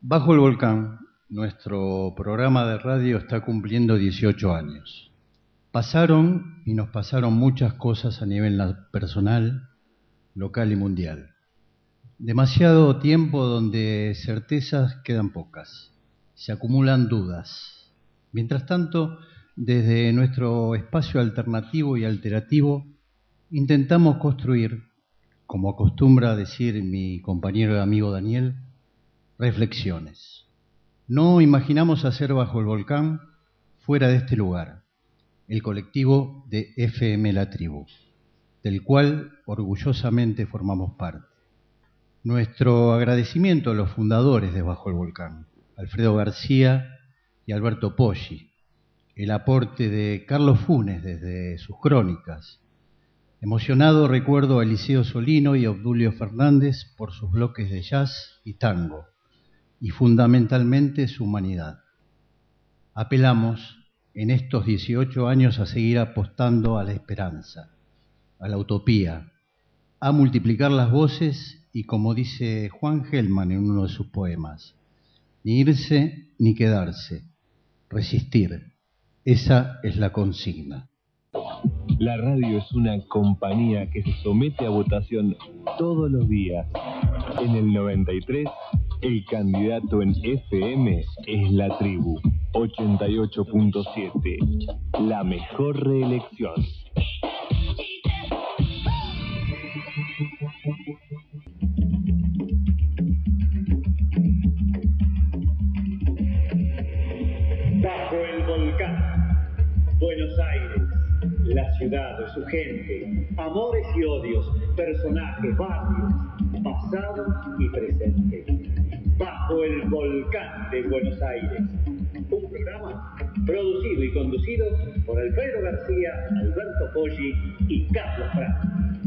Bajo el Volcán, nuestro programa de radio está cumpliendo 18 años. Pasaron y nos pasaron muchas cosas a nivel personal, local y mundial. Demasiado tiempo donde certezas quedan pocas, se acumulan dudas. Mientras tanto, desde nuestro espacio alternativo y alterativo, intentamos construir, como acostumbra decir mi compañero y amigo Daniel, reflexiones. No imaginamos hacer Bajo el Volcán fuera de este lugar, el colectivo de FM La Tribu, del cual orgullosamente formamos parte. Nuestro agradecimiento a los fundadores de Bajo el Volcán, Alfredo García y Alberto Poggi, el aporte de Carlos Funes desde sus crónicas. Emocionado recuerdo a Eliseo Solino y a Obdulio Fernández por sus bloques de jazz y tango, y fundamentalmente su humanidad. Apelamos en estos 18 años a seguir apostando a la esperanza, a la utopía, a multiplicar las voces y, como dice Juan Gelman en uno de sus poemas, ni irse ni quedarse, resistir. Esa es la consigna. La radio es una compañía que se somete a votación todos los días. En el 93, el candidato en FM es La Tribu, 88.7, la mejor reelección. Bajo el Volcán, Buenos Aires, la ciudad, su gente, amores y odios, personajes, barrios, pasado y presente. Bajo el Volcán de Buenos Aires, un programa producido y conducido por Alfredo García, Alberto Poggi y Carlos Prado.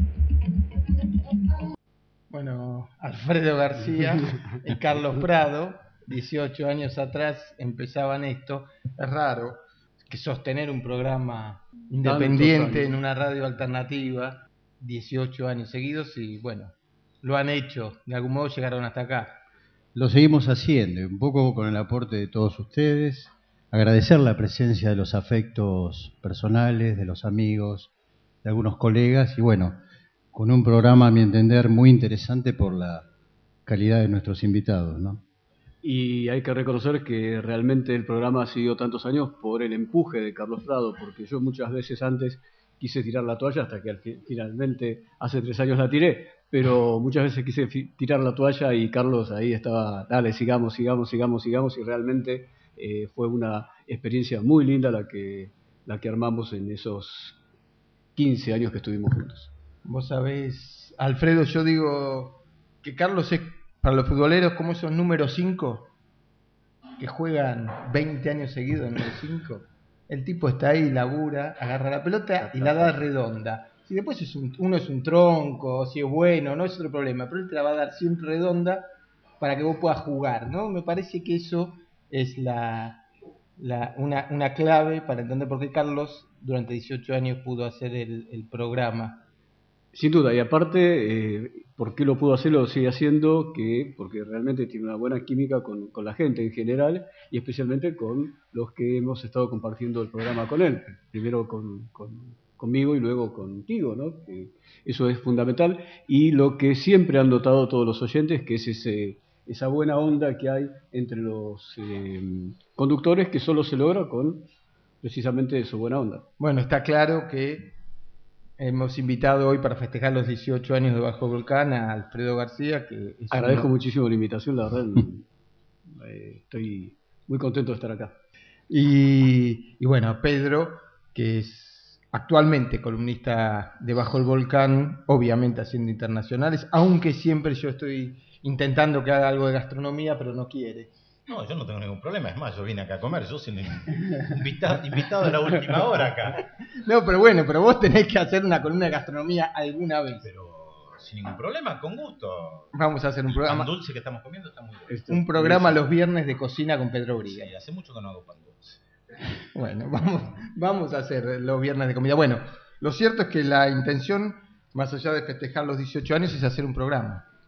Bueno, Alfredo García y Carlos Prado, 18 años atrás empezaban esto. Es raro que sostener un programa independiente en una radio alternativa, 18 años seguidos, y bueno, lo han hecho, de algún modo llegaron hasta acá. Lo seguimos haciendo, un poco con el aporte de todos ustedes, agradecer la presencia de los afectos personales, de los amigos, de algunos colegas, y bueno, con un programa, a mi entender, muy interesante por la calidad de nuestros invitados, ¿no? Y hay que reconocer que realmente el programa ha seguido tantos años por el empuje de Carlos Prado, porque yo muchas veces antes quise tirar la toalla hasta que finalmente hace 3 años la tiré, pero muchas veces quise tirar la toalla y Carlos ahí estaba, dale, sigamos, y realmente fue una experiencia muy linda la que armamos en esos 15 años que estuvimos juntos. Vos sabés, Alfredo, yo digo que Carlos es para los futboleros como esos números 5 que juegan 20 años seguidos en el 5. El tipo está ahí, labura, agarra la pelota y la da redonda. Si después uno es un tronco, si es bueno, no es otro problema, pero él te la va a dar siempre redonda para que vos puedas jugar, ¿no? Me parece que eso es una clave para entender por qué Carlos durante 18 años pudo hacer el programa. Sin duda, y aparte, ¿por qué lo pudo hacer? Lo sigue haciendo, porque realmente tiene una buena química con la gente en general, y especialmente con los que hemos estado compartiendo el programa con él. Primero conmigo y luego contigo, ¿no? Que eso es fundamental, y lo que siempre han notado todos los oyentes, que es esa buena onda que hay entre los conductores, que solo se logra con precisamente su buena onda. Bueno, está claro que hemos invitado hoy para festejar los 18 años de Bajo Volcán a Alfredo García, que es agradezco muchísimo la invitación, la verdad. Estoy muy contento de estar acá. Y bueno, a Pedro, que es actualmente columnista de Bajo el Volcán, obviamente haciendo internacionales, aunque siempre yo estoy intentando que haga algo de gastronomía, pero no quiere. No, yo no tengo ningún problema, es más, yo vine acá a comer, yo soy invitado de la última hora acá. No, pero bueno, pero vos tenés que hacer una columna de gastronomía alguna vez. Pero sin ningún problema, con gusto. Vamos a hacer un programa. El pan dulce que estamos comiendo está muy bueno. Un programa los viernes de cocina con Pedro Briga. Sí, hace mucho que no hago pan dulce. Bueno, vamos a hacer los viernes de comida. Bueno, lo cierto es que la intención, más allá de festejar los 18 años, es hacer un programa.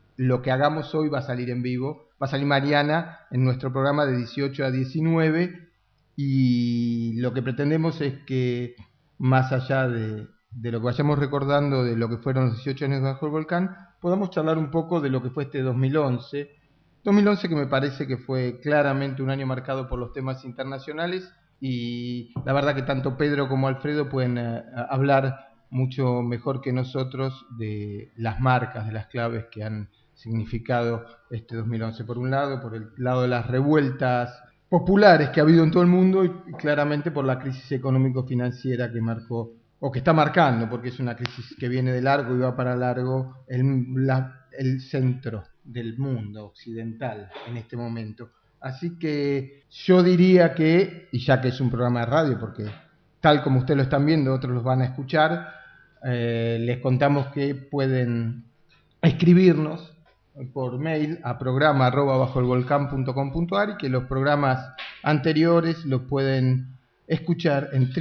lo que hagamos hoy va a salir en vivo, va a salir mañana en nuestro programa de 18 a 19, y lo que pretendemos es que, más allá de lo que vayamos recordando de lo que fueron los 18 años bajo el volcán, podamos charlar un poco de lo que fue este 2011 que me parece que fue claramente un año marcado por los temas internacionales, y la verdad que tanto Pedro como Alfredo pueden hablar mucho mejor que nosotros de las marcas, de las claves que han significado este 2011. Por un lado, por el lado de las revueltas populares que ha habido en todo el mundo, y claramente por la crisis económico-financiera que marcó, o que está marcando, porque es una crisis que viene de largo y va para largo, el centro del mundo occidental en este momento. Así que yo diría que, y ya que es un programa de radio, porque tal como ustedes lo están viendo, otros los van a escuchar, les contamos que pueden escribirnos por mail a programa@bajoelvolcan.com.ar, y que los programas anteriores los pueden escuchar en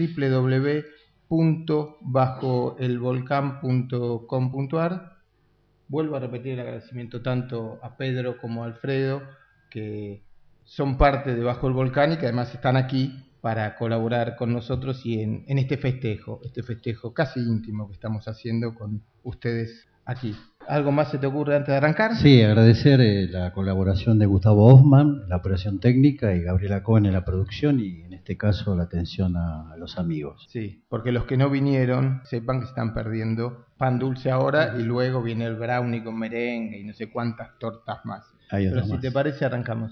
www.bajoelvolcan.com.ar. Vuelvo a repetir el agradecimiento tanto a Pedro como a Alfredo, que son parte de Bajo el Volcán y que además están aquí para colaborar con nosotros y en este festejo casi íntimo que estamos haciendo con ustedes aquí. ¿Algo más se te ocurre antes de arrancar? Sí, agradecer la colaboración de Gustavo Hoffman, la operación técnica, y Gabriela Cohen en la producción, y en este caso la atención a los amigos. Sí, porque los que no vinieron sepan que están perdiendo pan dulce ahora, y luego viene el brownie con merengue y no sé cuántas tortas más. Pero si te parece, arrancamos.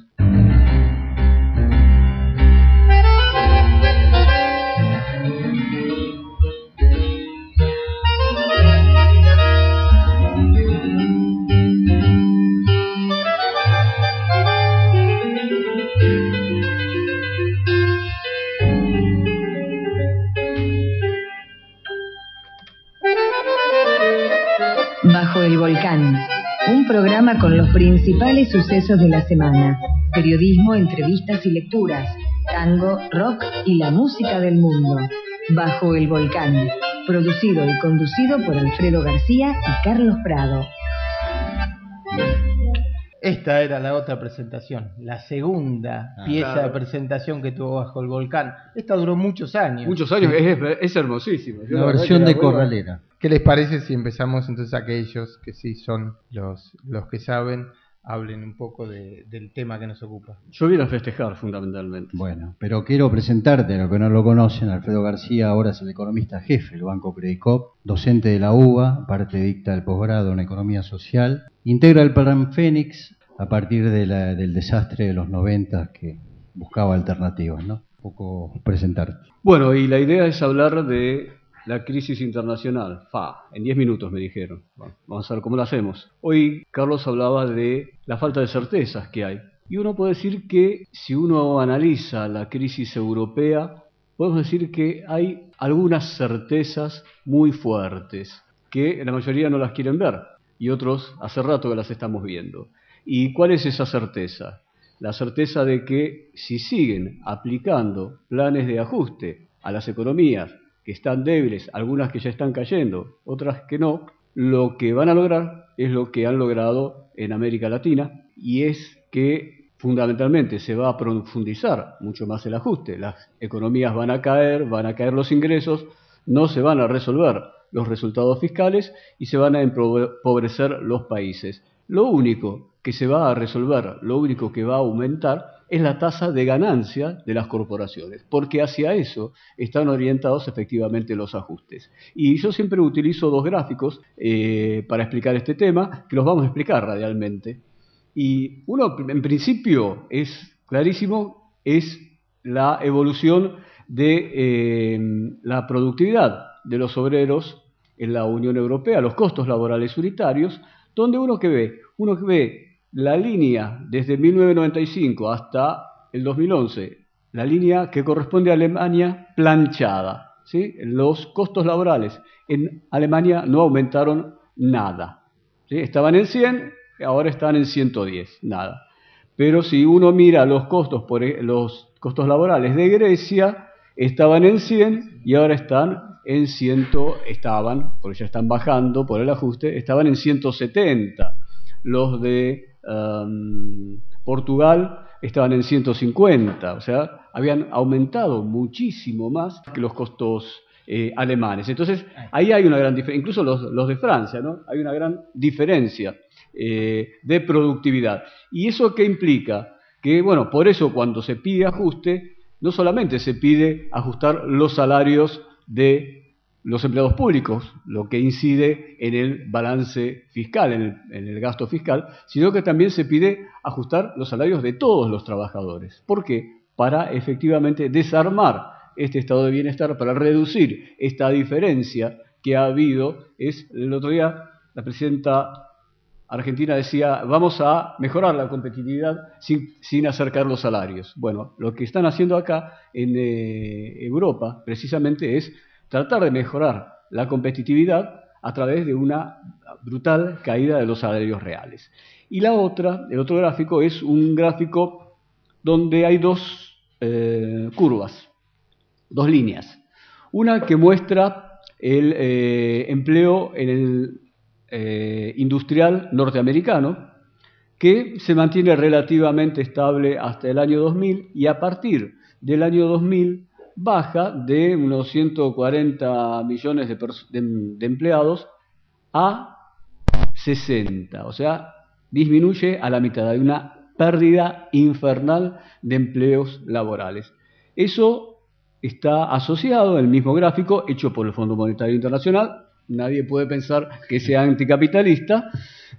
Bajo el Volcán, un programa con los principales sucesos de la semana: periodismo, entrevistas y lecturas, tango, rock y la música del mundo. Bajo el Volcán, producido y conducido por Alfredo García y Carlos Prado. Esta era la otra presentación, la segunda pieza de presentación que tuvo Bajo el Volcán. Esta duró muchos años. Muchos años, es hermosísimo. La versión de Corralera. ¿Qué les parece si empezamos entonces aquellos que sí son los que saben, hablen un poco del tema que nos ocupa? Yo vine a festejar fundamentalmente. Bueno, pero quiero presentarte, a los que no lo conocen. Alfredo García ahora es el economista jefe del Banco Credit Coop, docente de la UBA, aparte dicta el posgrado en Economía Social, integra el Plan Fénix a partir del desastre de los 90 que buscaba alternativas, ¿no? Un poco presentarte. Bueno, y la idea es hablar de la crisis internacional. En 10 minutos me dijeron. Bueno, vamos a ver cómo lo hacemos. Hoy Carlos hablaba de la falta de certezas que hay. Y uno puede decir que, si uno analiza la crisis europea, podemos decir que hay algunas certezas muy fuertes, que la mayoría no las quieren ver, y otros hace rato que las estamos viendo. ¿Y cuál es esa certeza? La certeza de que si siguen aplicando planes de ajuste a las economías que están débiles, algunas que ya están cayendo, otras que no, lo que van a lograr es lo que han logrado en América Latina, y es que fundamentalmente se va a profundizar mucho más el ajuste. Las economías van a caer los ingresos, no se van a resolver los resultados fiscales y se van a empobrecer los países. Lo único que se va a resolver, lo único que va a aumentar es la tasa de ganancia de las corporaciones, porque hacia eso están orientados efectivamente los ajustes. Y yo siempre utilizo dos gráficos para explicar este tema, que los vamos a explicar radialmente. Y uno, en principio, es clarísimo, es la evolución de la productividad de los obreros en la Unión Europea, los costos laborales unitarios, donde uno que ve la línea desde 1995 hasta el 2011, la línea que corresponde a Alemania planchada, ¿sí? Los costos laborales en Alemania no aumentaron nada, ¿sí? Estaban en 100, ahora están en 110, nada. Pero si uno mira los costos laborales de Grecia, estaban en 100 y ahora están en 100, porque ya están bajando por el ajuste, estaban en 170. los de Portugal estaban en 150, o sea, habían aumentado muchísimo más que los costos alemanes. Entonces, ahí hay una gran diferencia, incluso los de Francia, ¿no? Hay una gran diferencia de productividad. ¿Y eso qué implica? Que, bueno, por eso cuando se pide ajuste, no solamente se pide ajustar los salarios de los empleados públicos, lo que incide en el balance fiscal, en el gasto fiscal, sino que también se pide ajustar los salarios de todos los trabajadores. ¿Por qué? Para efectivamente desarmar este estado de bienestar, para reducir esta diferencia que ha habido. El otro día la presidenta argentina decía, vamos a mejorar la competitividad sin acercar los salarios. Bueno, lo que están haciendo acá en Europa precisamente es tratar de mejorar la competitividad a través de una brutal caída de los salarios reales. Y el otro gráfico es un gráfico donde hay dos curvas, dos líneas. Una que muestra el empleo en el industrial norteamericano, que se mantiene relativamente estable hasta el año 2000 y a partir del año 2000 baja de unos 140 millones de empleados a 60, o sea, disminuye a la mitad. Hay una pérdida infernal de empleos laborales. Eso está asociado, el mismo gráfico, hecho por el Fondo Monetario Internacional, nadie puede pensar que sea anticapitalista,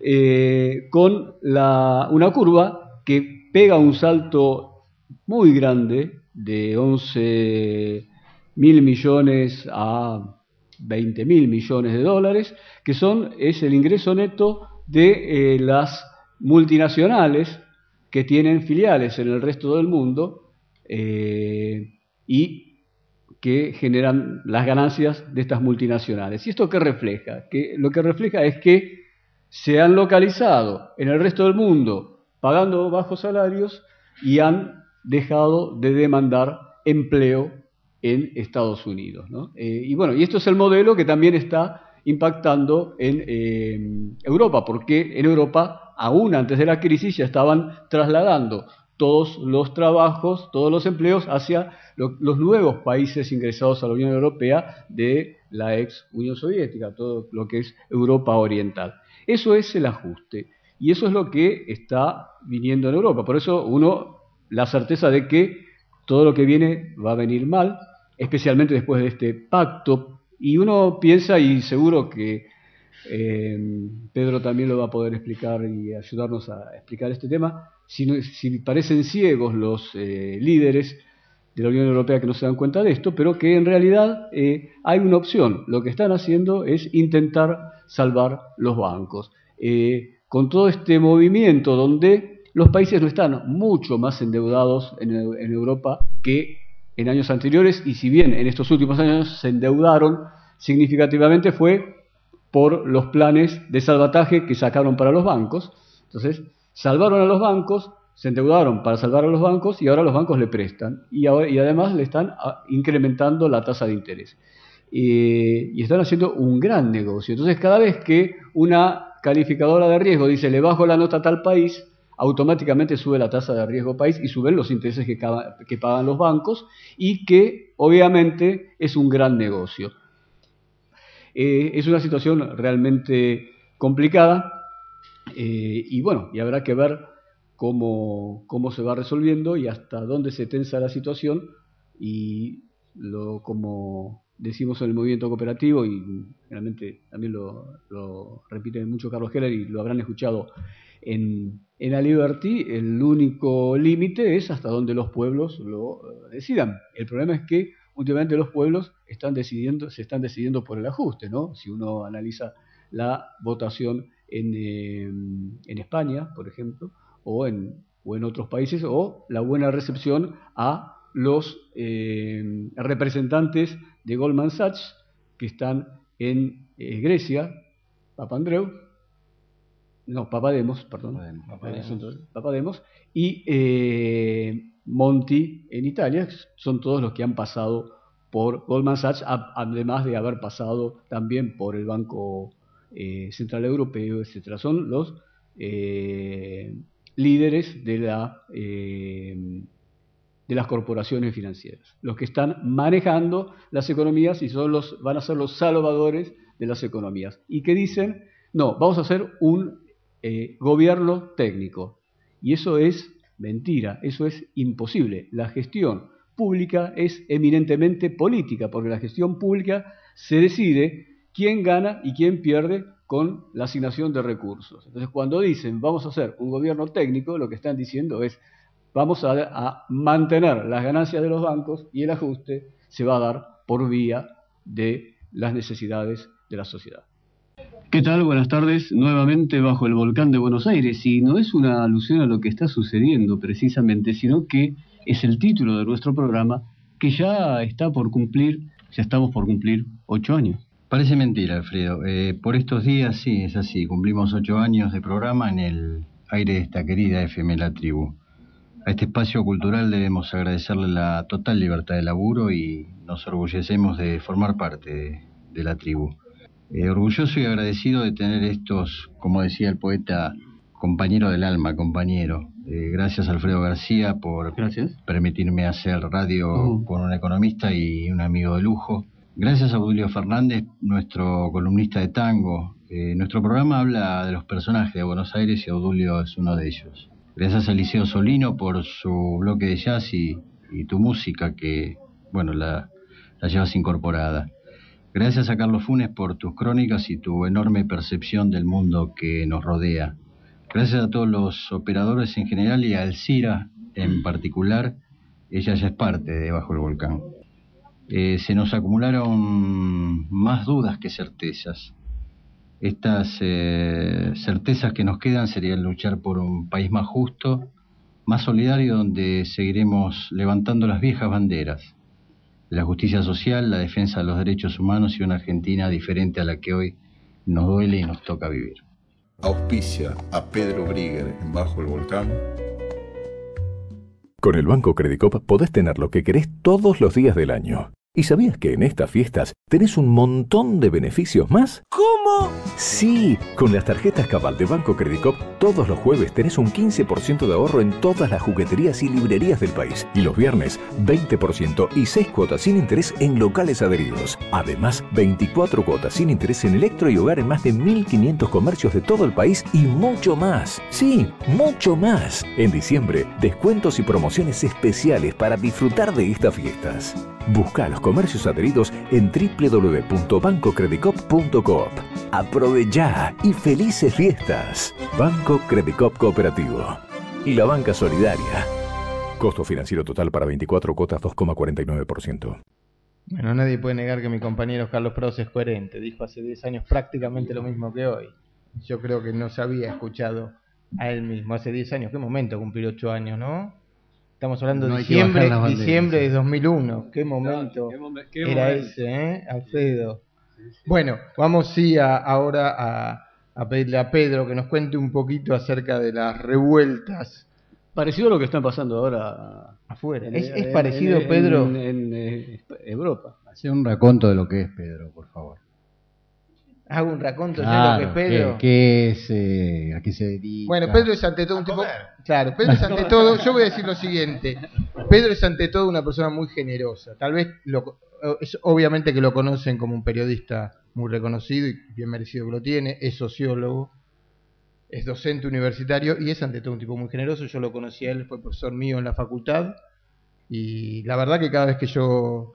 con una curva que pega un salto muy grande de 11.000 millones a 20.000 millones de dólares, que es el ingreso neto de las multinacionales que tienen filiales en el resto del mundo y que generan las ganancias de estas multinacionales. ¿Y esto qué refleja? Que lo que refleja es que se han localizado en el resto del mundo pagando bajos salarios y han dejado de demandar empleo en Estados Unidos, ¿no? Y bueno, y esto es el modelo que también está impactando en Europa, porque en Europa, aún antes de la crisis, ya estaban trasladando todos los trabajos, todos los empleos hacia los nuevos países ingresados a la Unión Europea de la ex Unión Soviética, todo lo que es Europa Oriental. Eso es el ajuste, y eso es lo que está viniendo en Europa. Por eso la certeza de que todo lo que viene va a venir mal, especialmente después de este pacto, y uno piensa, y seguro que Pedro también lo va a poder explicar y ayudarnos a explicar este tema, si parecen ciegos los líderes de la Unión Europea que no se dan cuenta de esto, pero que en realidad hay una opción. Lo que están haciendo es intentar salvar los bancos. Con todo este movimiento donde los países no están mucho más endeudados en Europa que en años anteriores, y si bien en estos últimos años se endeudaron significativamente, fue por los planes de salvataje que sacaron para los bancos. Entonces, salvaron a los bancos, se endeudaron para salvar a los bancos y ahora los bancos le prestan y además le están incrementando la tasa de interés. Y están haciendo un gran negocio. Entonces, cada vez que una calificadora de riesgo dice le bajo la nota a tal país, automáticamente sube la tasa de riesgo país y suben los intereses que pagan los bancos, y que obviamente es un gran negocio. Es una situación realmente complicada y bueno, y habrá que ver cómo se va resolviendo y hasta dónde se tensa la situación, y como decimos en el movimiento cooperativo, y realmente también lo repite mucho Carlos Heller y lo habrán escuchado en la Liberty, el único límite es hasta donde los pueblos lo decidan. El problema es que últimamente los pueblos se están decidiendo por el ajuste, ¿no? Si uno analiza la votación en España, por ejemplo, o en otros países, o la buena recepción a los representantes de Goldman Sachs que están en Grecia, Papademos, y Monti en Italia, son todos los que han pasado por Goldman Sachs, además de haber pasado también por el Banco Central Europeo, etcétera. Son los líderes de las corporaciones financieras, los que están manejando las economías y van a ser los salvadores de las economías, y que dicen, no, vamos a hacer un gobierno técnico. Y eso es mentira, eso es imposible. La gestión pública es eminentemente política, porque la gestión pública se decide quién gana y quién pierde con la asignación de recursos. Entonces, cuando dicen vamos a hacer un gobierno técnico, lo que están diciendo es vamos a mantener las ganancias de los bancos y el ajuste se va a dar por vía de las necesidades de la sociedad. ¿Qué tal? Buenas tardes, nuevamente bajo el volcán de Buenos Aires, y no es una alusión a lo que está sucediendo precisamente, sino que es el título de nuestro programa, que ya estamos por cumplir 8 años. Parece mentira, Alfredo. Por estos días, sí, es así, cumplimos 8 años de programa en el aire de esta querida FM La Tribu. A este espacio cultural debemos agradecerle la total libertad de laburo y nos orgullecemos de formar parte de la tribu. Orgulloso y agradecido de tener estos, como decía el poeta, compañero del alma, compañero. Gracias Alfredo García por permitirme hacer radio con un economista y un amigo de lujo. Gracias a Audulio Fernández, nuestro columnista de tango. Nuestro programa habla de los personajes de Buenos Aires y Audulio es uno de ellos. Gracias a Eliseo Solino por su bloque de jazz y tu música que, bueno, la llevas incorporada. Gracias a Carlos Funes por tus crónicas y tu enorme percepción del mundo que nos rodea. Gracias a todos los operadores en general y a Elcira en particular. Ella ya es parte de Bajo el Volcán. Se nos acumularon más dudas que certezas. Estas certezas que nos quedan serían luchar por un país más justo, más solidario, donde seguiremos levantando las viejas banderas. La justicia social, la defensa de los derechos humanos y una Argentina diferente a la que hoy nos duele y nos toca vivir. Auspicia a Pedro Brigger en Bajo el Volcán. Con el Banco Credicop podés tener lo que querés todos los días del año. ¿Y sabías que en estas fiestas tenés un montón de beneficios más? ¿Cómo? Sí, con las tarjetas Cabal de Banco Credicop todos los jueves tenés un 15% de ahorro en todas las jugueterías y librerías del país. Y los viernes 20% y 6 cuotas sin interés en locales adheridos. Además, 24 cuotas sin interés en electro y hogar en más de 1.500 comercios de todo el país y mucho más. Sí, mucho más. En diciembre, descuentos y promociones especiales para disfrutar de estas fiestas. Busca los comercios adheridos en www.bancocredicop.coop. Aprovechá y felices fiestas. Banco Credicop Cooperativo. Y la banca solidaria. Costo financiero total para 24 cuotas 2,49%. Bueno, nadie puede negar que mi compañero Carlos Pross es coherente. Dijo hace 10 años prácticamente lo mismo que hoy. Yo creo que no se había escuchado a él mismo. Hace 10 años, qué momento cumplir 8 años, ¿no? Estamos hablando de diciembre de 2001. Qué momento era ese, Alfredo. Bueno, vamos ahora a pedirle a Pedro que nos cuente un poquito acerca de las revueltas. Parecido a lo que está pasando ahora afuera. ¿Es parecido, Pedro? En Europa. Hace un raconto de lo que es Pedro, por favor. Hago un raconto de lo que es Pedro. ¿Qué es? ¿A qué se dedica? Bueno, Pedro es ante todo un tipo... Claro, Pedro es ante todo... Yo voy a decir lo siguiente. Pedro es ante todo una persona muy generosa. Tal vez, obviamente que lo conocen como un periodista muy reconocido y bien merecido que lo tiene. Es sociólogo, es docente universitario y es ante todo un tipo muy generoso. Yo lo conocí a él, fue profesor mío en la facultad. Y la verdad que cada vez que yo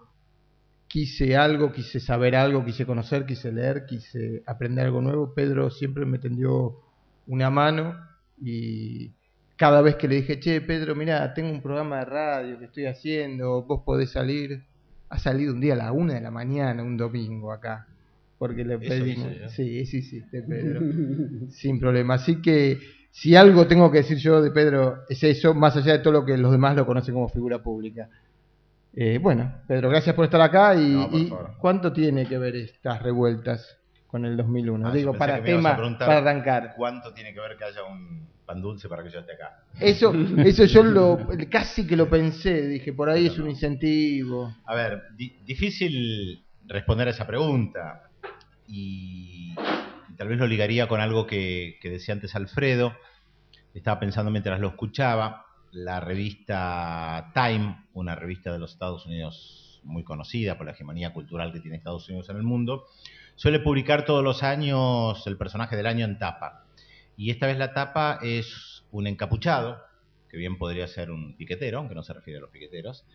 quise algo, quise saber algo, quise conocer, quise leer, quise aprender algo nuevo, Pedro siempre me tendió una mano y cada vez que le dije, che, Pedro, mirá, tengo un programa de radio que estoy haciendo, vos podés salir, ha salido un día a la 1 de la mañana, un domingo acá, porque le pedimos, sí, Pedro, sin problema, así que si algo tengo que decir yo de Pedro es eso, más allá de todo lo que los demás lo conocen como figura pública. Bueno, Pedro, gracias por estar acá y ¿cuánto tiene que ver estas revueltas con el 2001? Digo, para arrancar. ¿Cuánto tiene que ver que haya un pan dulce para que yo esté acá? Eso yo casi que lo pensé, dije, por ahí es un incentivo. A ver, difícil responder a esa pregunta y tal vez lo ligaría con algo que decía antes Alfredo. Estaba pensando mientras lo escuchaba, la revista Time, una revista de los Estados Unidos muy conocida por la hegemonía cultural que tiene Estados Unidos en el mundo, suele publicar todos los años el personaje del año en tapa. Y esta vez la tapa es un encapuchado, que bien podría ser un piquetero, aunque no se refiere a los piqueteros.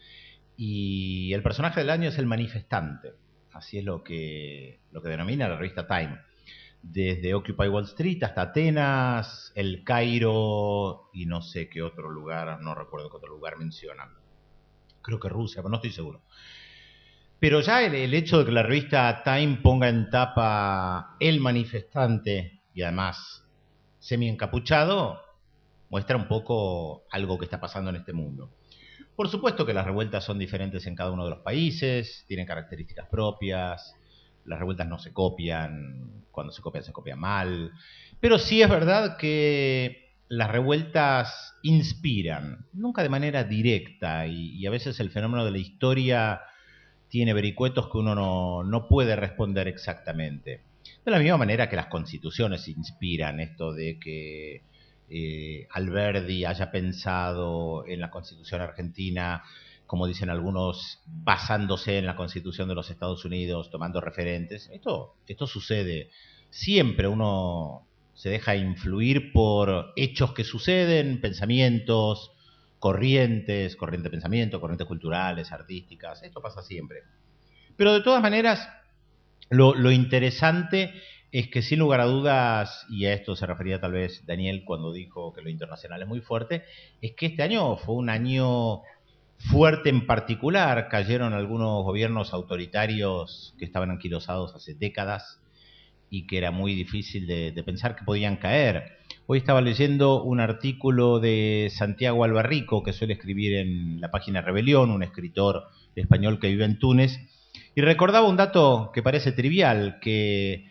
Y el personaje del año es el manifestante. Así es lo que denomina la revista Time. Desde Occupy Wall Street hasta Atenas, El Cairo y no sé qué otro lugar, no recuerdo qué otro lugar mencionan. Creo que Rusia, pero no estoy seguro. Pero ya el hecho de que la revista Time ponga en tapa el manifestante y además semi-encapuchado, muestra un poco algo que está pasando en este mundo. Por supuesto que las revueltas son diferentes en cada uno de los países, tienen características propias, las revueltas no se copian, cuando se copian mal, pero sí es verdad que las revueltas inspiran, nunca de manera directa, y a veces el fenómeno de la historia tiene vericuetos que uno no puede responder exactamente. De la misma manera que las constituciones inspiran, esto de que Alberdi haya pensado en la Constitución argentina, como dicen algunos, basándose en la Constitución de los Estados Unidos, tomando referentes. Esto sucede. Siempre uno se deja influir por hechos que suceden, pensamientos, corriente de pensamiento, corrientes culturales, artísticas. Esto pasa siempre. Pero de todas maneras, lo interesante es que sin lugar a dudas, y a esto se refería tal vez Daniel cuando dijo que lo internacional es muy fuerte, es que este año fue un año fuerte en particular. Cayeron algunos gobiernos autoritarios que estaban anquilosados hace décadas y que era muy difícil de pensar que podían caer. Hoy estaba leyendo un artículo de Santiago Albarrico, que suele escribir en la página Rebelión, un escritor español que vive en Túnez, y recordaba un dato que parece trivial, que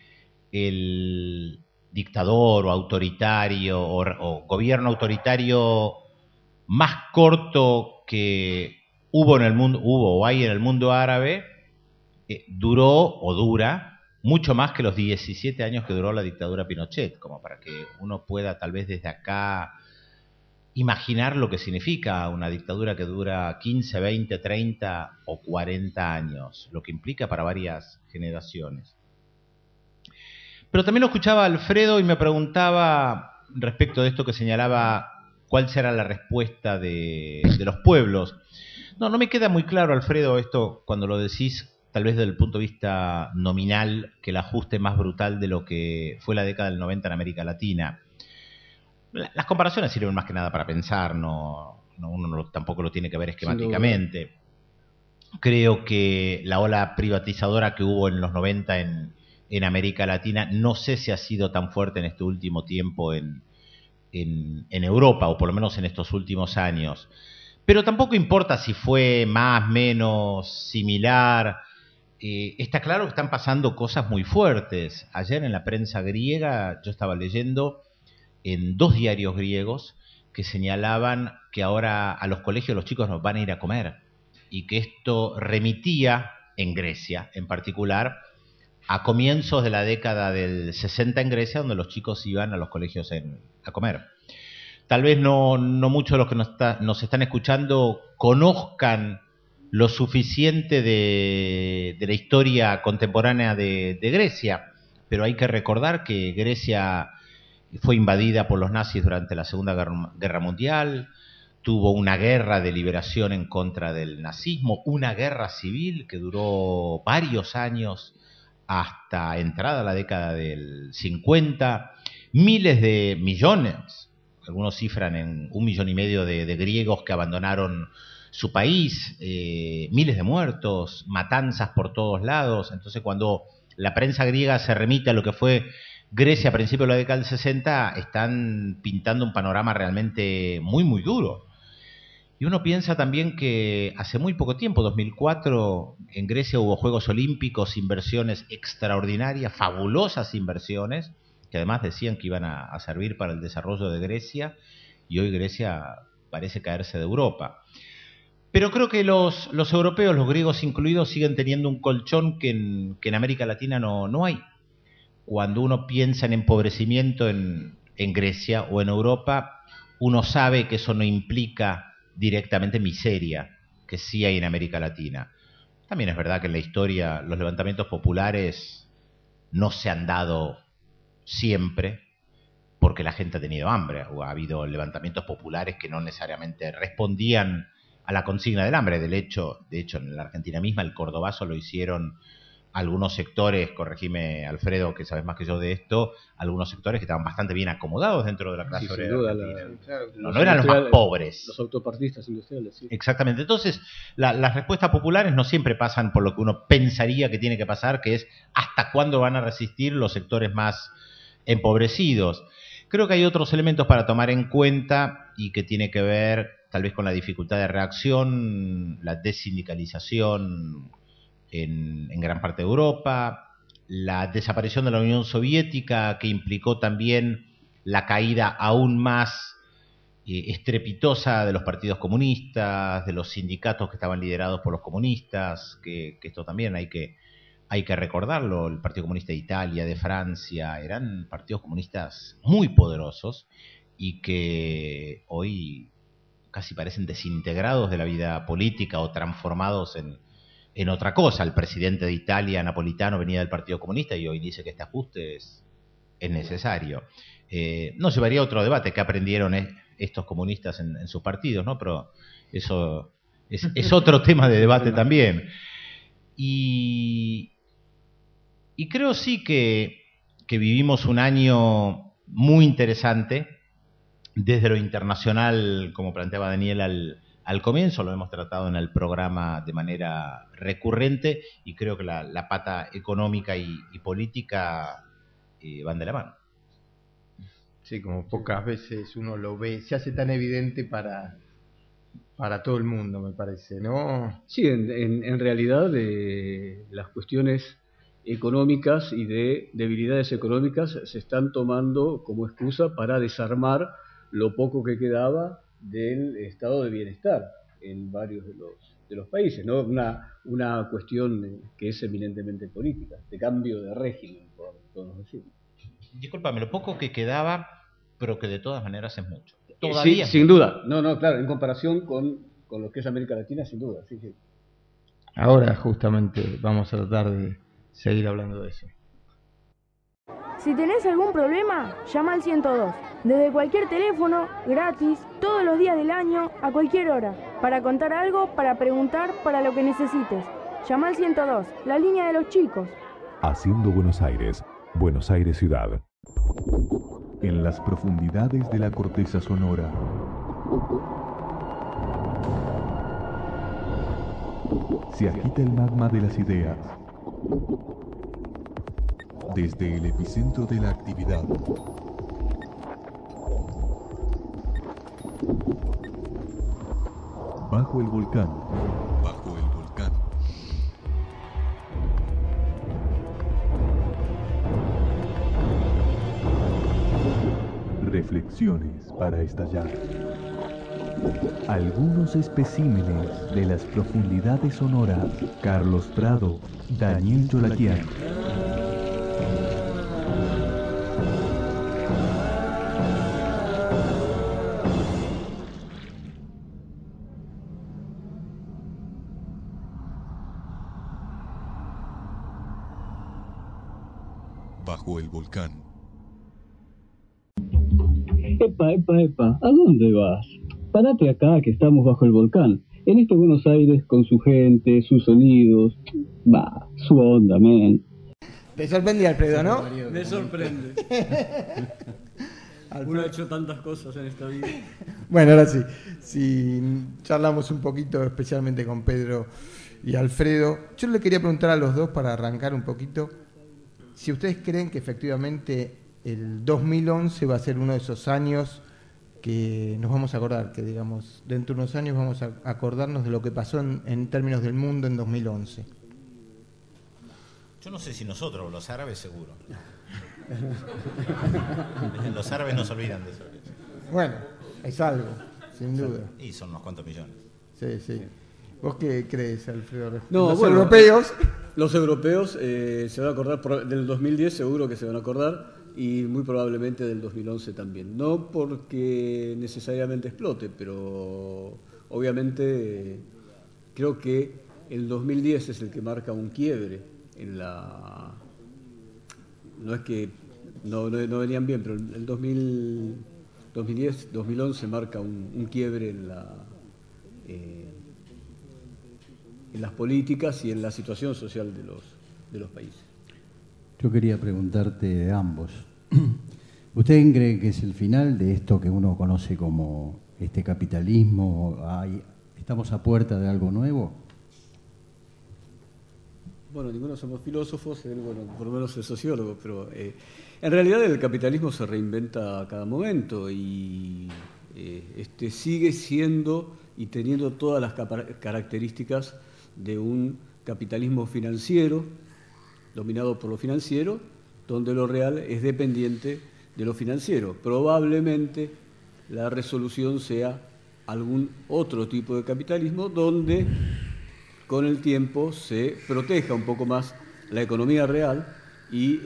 el dictador o autoritario o gobierno autoritario más corto que hubo en el mundo, hubo o hay en el mundo árabe, duró o dura mucho más que los 17 años que duró la dictadura Pinochet, como para que uno pueda tal vez desde acá imaginar lo que significa una dictadura que dura 15, 20, 30 o 40 años, lo que implica para varias generaciones. Pero también lo escuchaba Alfredo y me preguntaba respecto de esto que señalaba, ¿cuál será la respuesta de los pueblos? No me queda muy claro, Alfredo, esto cuando lo decís, tal vez desde el punto de vista nominal, que el ajuste más brutal de lo que fue la década del 90 en América Latina. Las comparaciones sirven más que nada para pensar, uno tampoco lo tiene que ver esquemáticamente. Creo que la ola privatizadora que hubo en los 90 en América Latina, no sé si ha sido tan fuerte en este último tiempo en Europa, o por lo menos en estos últimos años. Pero tampoco importa si fue más, menos, similar. Está claro que están pasando cosas muy fuertes. Ayer en la prensa griega yo estaba leyendo en 2 diarios griegos que señalaban que ahora a los colegios los chicos nos van a ir a comer, y que esto remitía, en Grecia en particular, a comienzos de la década del 60 en Grecia, donde los chicos iban a los colegios a comer. Tal vez no muchos de los que nos están escuchando conozcan lo suficiente de la historia contemporánea de Grecia, pero hay que recordar que Grecia fue invadida por los nazis durante la Segunda Guerra Mundial, tuvo una guerra de liberación en contra del nazismo, una guerra civil que duró varios años hasta entrada la década del 50, millones, algunos cifran en 1,5 millones de griegos que abandonaron su país, miles de muertos, matanzas por todos lados. Entonces, cuando la prensa griega se remite a lo que fue Grecia a principios de la década del 60, están pintando un panorama realmente muy, muy duro. Y uno piensa también que hace muy poco tiempo, 2004, en Grecia hubo Juegos Olímpicos, inversiones extraordinarias, fabulosas inversiones, que además decían que iban a servir para el desarrollo de Grecia, y hoy Grecia parece caerse de Europa. Pero creo que los europeos, los griegos incluidos, siguen teniendo un colchón que en América Latina no hay. cuando uno piensa en empobrecimiento en Grecia o en Europa, uno sabe que eso no implica directamente miseria, que sí hay en América Latina. También es verdad que en la historia los levantamientos populares no se han dado siempre porque la gente ha tenido hambre, o ha habido levantamientos populares que no necesariamente respondían a la consigna del hambre. De hecho, en la Argentina misma, el Cordobazo lo hicieron algunos sectores, corregime Alfredo, que sabes más que yo de esto, algunos sectores que estaban bastante bien acomodados dentro de la clase obrera argentina. No eran los más pobres. Los autopartistas industriales, sí. Exactamente. Entonces, las respuestas populares no siempre pasan por lo que uno pensaría que tiene que pasar, que es hasta cuándo van a resistir los sectores más empobrecidos. Creo que hay otros elementos para tomar en cuenta y que tiene que ver tal vez con la dificultad de reacción, la desindicalización en gran parte de Europa, la desaparición de la Unión Soviética, que implicó también la caída aún más estrepitosa de los partidos comunistas, de los sindicatos que estaban liderados por los comunistas, que esto también hay que recordarlo. El Partido Comunista de Italia, de Francia, eran partidos comunistas muy poderosos y que hoy casi parecen desintegrados de la vida política o transformados en otra cosa. El presidente de Italia, Napolitano, venía del Partido Comunista y hoy dice que este ajuste es necesario. No llevaría a otro debate que aprendieron estos comunistas en sus partidos, ¿no? Pero eso es otro tema de debate también. Y creo sí que vivimos un año muy interesante desde lo internacional, como planteaba Daniel al comienzo, lo hemos tratado en el programa de manera recurrente y creo que la pata económica y política van de la mano. Sí, como pocas veces uno lo ve, se hace tan evidente para todo el mundo, me parece, ¿no? Sí, en realidad las cuestiones económicas y de debilidades económicas se están tomando como excusa para desarmar lo poco que quedaba del estado de bienestar en varios de los países, ¿no? Una cuestión que es eminentemente política, de cambio de régimen, podemos decir. Discúlpame, lo poco que quedaba, pero que de todas maneras es mucho. Sí, sin duda. No, claro, en comparación con lo que es América Latina, sin duda, sí. Ahora justamente vamos a tratar de seguir hablando de eso. Si tenés algún problema, llama al 102. Desde cualquier teléfono, gratis, todos los días del año, a cualquier hora. Para contar algo, para preguntar, para lo que necesites. Llama al 102, la línea de los chicos. Haciendo Buenos Aires ciudad. En las profundidades de la corteza sonora. Se agita el magma de las ideas. Desde el epicentro de la actividad. Bajo el volcán. Bajo el volcán. Reflexiones para estallar. Algunos especímenes de las profundidades sonoras. Carlos Prado, Daniel Yolaquian. Bajo el volcán. Epa, ¿a dónde vas? Parate acá que estamos bajo el volcán. En este Buenos Aires con su gente, sus sonidos, su onda, men. Te sorprende, Alfredo, ¿no? Me sorprende. Uno ha hecho tantas cosas en esta vida. Bueno, ahora sí, si charlamos un poquito, especialmente con Pedro y Alfredo. Yo le quería preguntar a los dos para arrancar un poquito, si ustedes creen que efectivamente el 2011 va a ser uno de esos años que nos vamos a acordar, que digamos, dentro de unos años vamos a acordarnos de lo que pasó en términos del mundo en 2011. Yo no sé si nosotros, los árabes seguro. Los árabes no se olvidan de eso. Bueno, es algo, sin duda. Y son unos cuantos millones. Sí. ¿Vos qué crees, Alfredo? No, los bueno, europeos... Los europeos se van a acordar del 2010, seguro que se van a acordar, y muy probablemente del 2011 también. No porque necesariamente explote, pero obviamente creo que el 2010 es el que marca un quiebre en la... No es que no venían bien, pero el 2010, 2011 marca un quiebre en las políticas y en la situación social de los países. Yo quería preguntarte de ambos. ¿Usted cree que es el final de esto que uno conoce como este capitalismo? ¿Estamos a puerta de algo nuevo? Bueno, ninguno somos filósofos, por lo menos es sociólogo, pero en realidad el capitalismo se reinventa a cada momento y sigue siendo y teniendo todas las características de un capitalismo financiero, dominado por lo financiero, donde lo real es dependiente de lo financiero. Probablemente la resolución sea algún otro tipo de capitalismo donde con el tiempo se proteja un poco más la economía real y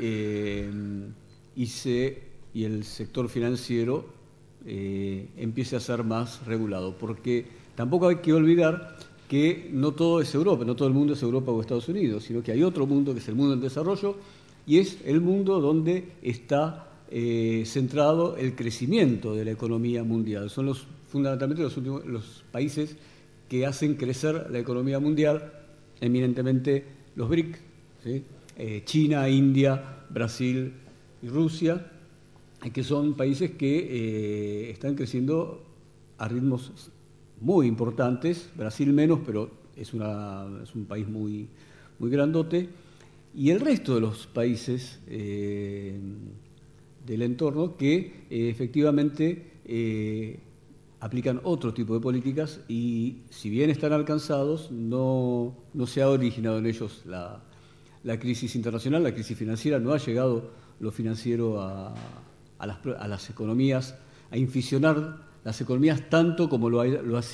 el sector financiero empiece a ser más regulado, porque tampoco hay que olvidar que no todo es Europa, no todo el mundo es Europa o Estados Unidos, sino que hay otro mundo que es el mundo en desarrollo y es el mundo donde está centrado el crecimiento de la economía mundial. Son fundamentalmente los países que hacen crecer la economía mundial, eminentemente los BRIC, ¿sí? China, India, Brasil y Rusia, que son países que están creciendo a ritmos muy importantes, Brasil menos, pero es un país muy, muy grandote, y el resto de los países del entorno que efectivamente aplican otro tipo de políticas y si bien están alcanzados, no se ha originado en ellos la crisis internacional, la crisis financiera, no ha llegado lo financiero a las economías, a inficionar las economías tanto como lo ha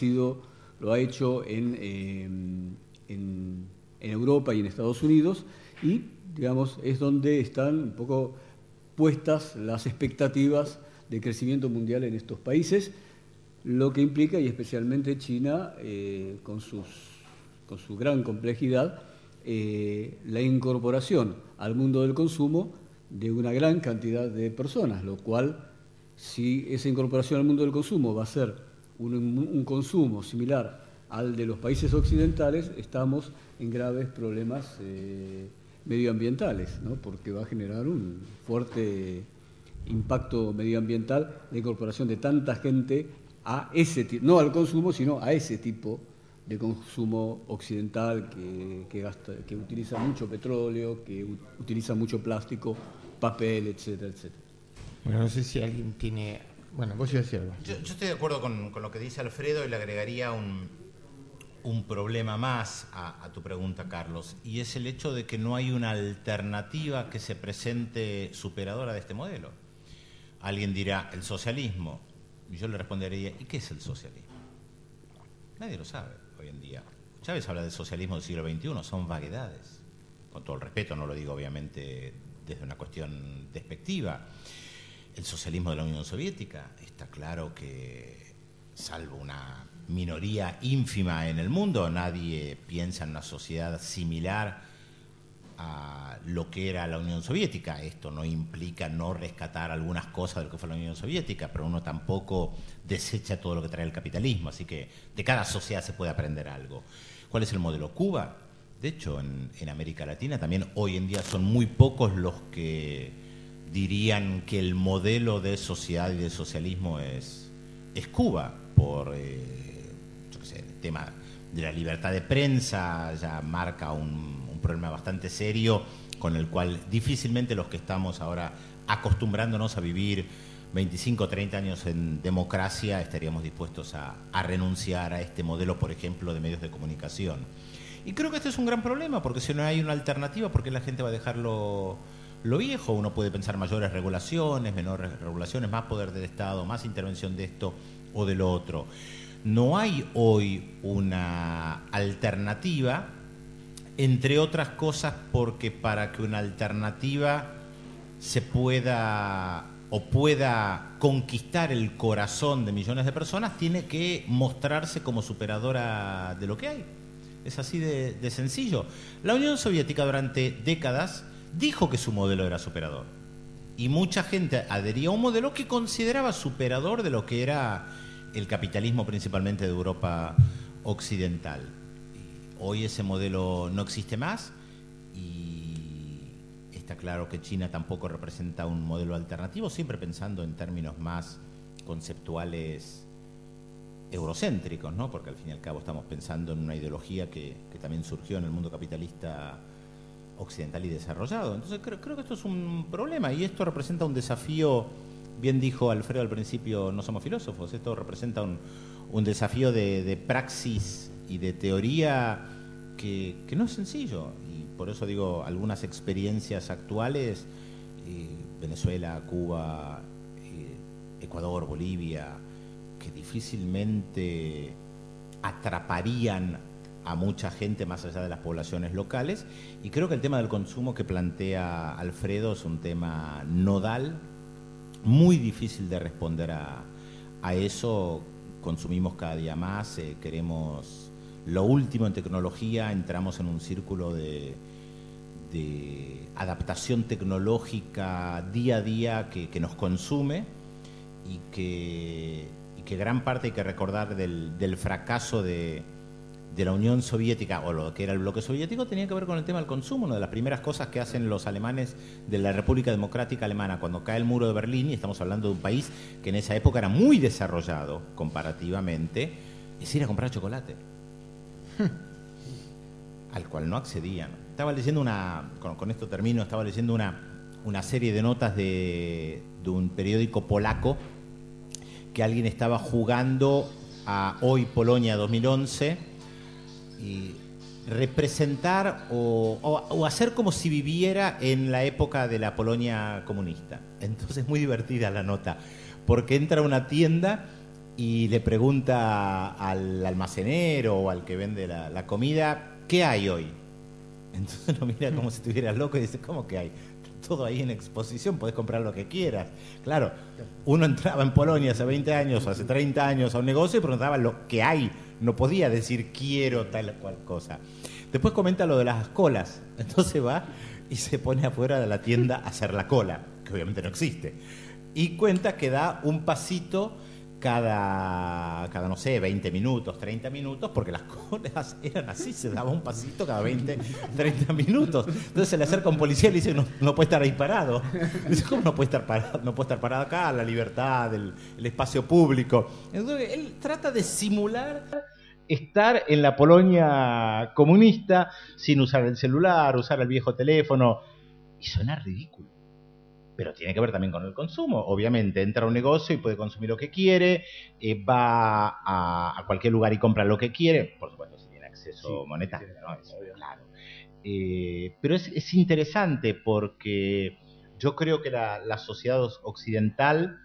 hecho en Europa y en Estados Unidos, y digamos es donde están un poco puestas las expectativas de crecimiento mundial en estos países, lo que implica, y especialmente China, con su gran complejidad, la incorporación al mundo del consumo de una gran cantidad de personas, lo cual, si esa incorporación al mundo del consumo va a ser un consumo similar al de los países occidentales, estamos en graves problemas medioambientales, ¿no? Porque va a generar un fuerte impacto medioambiental la incorporación de tanta gente a no al consumo, sino a ese tipo de consumo occidental que utiliza mucho petróleo, que utiliza mucho plástico, papel, etcétera, etcétera. Bueno, no sé si alguien tiene... Bueno, vos ibas a decir algo. Yo estoy de acuerdo con lo que dice Alfredo y le agregaría un problema más a tu pregunta, Carlos, y es el hecho de que no hay una alternativa que se presente superadora de este modelo. Alguien dirá, el socialismo. Y yo le respondería, ¿y qué es el socialismo? Nadie lo sabe hoy en día. Chávez habla del socialismo del siglo XXI, son vaguedades. Con todo el respeto, no lo digo obviamente desde una cuestión despectiva. El socialismo de la Unión Soviética, está claro que, salvo una minoría ínfima en el mundo, nadie piensa en una sociedad similar a lo que era la Unión Soviética. Esto no implica no rescatar algunas cosas de lo que fue la Unión Soviética, pero uno tampoco desecha todo lo que trae el capitalismo, así que de cada sociedad se puede aprender algo. ¿Cuál es el modelo? Cuba. De hecho, en América Latina también hoy en día son muy pocos los que dirían que el modelo de sociedad y de socialismo es Cuba, por yo qué sé, el tema de la libertad de prensa ya marca un problema bastante serio con el cual difícilmente los que estamos ahora acostumbrándonos a vivir 25 o 30 años en democracia estaríamos dispuestos a renunciar a este modelo, por ejemplo, de medios de comunicación. Y creo que este es un gran problema, porque si no hay una alternativa, ¿por qué la gente va a dejar lo viejo? Uno puede pensar mayores regulaciones, menores regulaciones, más poder del Estado, más intervención de esto o de lo otro. no hay hoy una alternativa, entre otras cosas porque para que una alternativa se pueda conquistar el corazón de millones de personas, tiene que mostrarse como superadora de lo que hay. Es así de sencillo. La Unión Soviética durante décadas dijo que su modelo era superador. Y mucha gente adhería a un modelo que consideraba superador de lo que era el capitalismo principalmente de Europa occidental. Hoy ese modelo no existe más y está claro que China tampoco representa un modelo alternativo, siempre pensando en términos más conceptuales eurocéntricos, ¿no? Porque al fin y al cabo estamos pensando en una ideología que también surgió en el mundo capitalista occidental y desarrollado. Entonces creo que esto es un problema y esto representa un desafío. Bien dijo Alfredo al principio, no somos filósofos, esto representa un desafío de praxis y de teoría que no es sencillo. Y por eso digo, algunas experiencias actuales, Venezuela, Cuba, Ecuador, Bolivia, que difícilmente atraparían a mucha gente más allá de las poblaciones locales. Y creo que el tema del consumo que plantea Alfredo es un tema nodal, muy difícil de responder a eso. Consumimos cada día más, queremos lo último en tecnología, entramos en un círculo de adaptación tecnológica día a día que nos consume y que gran parte hay que recordar del fracaso de la Unión Soviética, o lo que era el bloque soviético, tenía que ver con el tema del consumo. Una de las primeras cosas que hacen los alemanes de la República Democrática Alemana cuando cae el muro de Berlín, y estamos hablando de un país que en esa época era muy desarrollado comparativamente, es ir a comprar chocolate, al cual no accedían. Estaba leyendo con esto termino, estaba leyendo una serie de notas de un periódico polaco que alguien estaba jugando a Hoy Polonia 2011 y representar o hacer como si viviera en la época de la Polonia comunista. Entonces es muy divertida la nota, porque entra a una tienda y le pregunta al almacenero o al que vende la comida, ¿qué hay hoy? Entonces lo mira como si estuvieras loco y dice, ¿cómo que hay? Todo ahí en exposición, podés comprar lo que quieras. Claro, uno entraba en Polonia hace 20 años o hace 30 años a un negocio y preguntaba lo que hay. No podía decir quiero tal cual cosa. Después comenta lo de las colas. Entonces va y se pone afuera de la tienda a hacer la cola, que obviamente no existe. Y cuenta que da un pasito cada no sé, 20 minutos, 30 minutos, porque las colas eran así, se daba un pasito cada 20, 30 minutos. Entonces se le acerca un policía y le dice, no puede estar ahí parado. Dice, ¿cómo no puede estar parado? No puede estar parado acá, la libertad, el espacio público. Entonces él trata de simular estar en la Polonia comunista sin usar el celular, usar el viejo teléfono, y suena ridículo. Pero tiene que ver también con el consumo. Obviamente, entra a un negocio y puede consumir lo que quiere, va a cualquier lugar y compra lo que quiere, por supuesto, si tiene acceso monetario, ¿no? Eso, claro. Pero es interesante porque yo creo que la sociedad occidental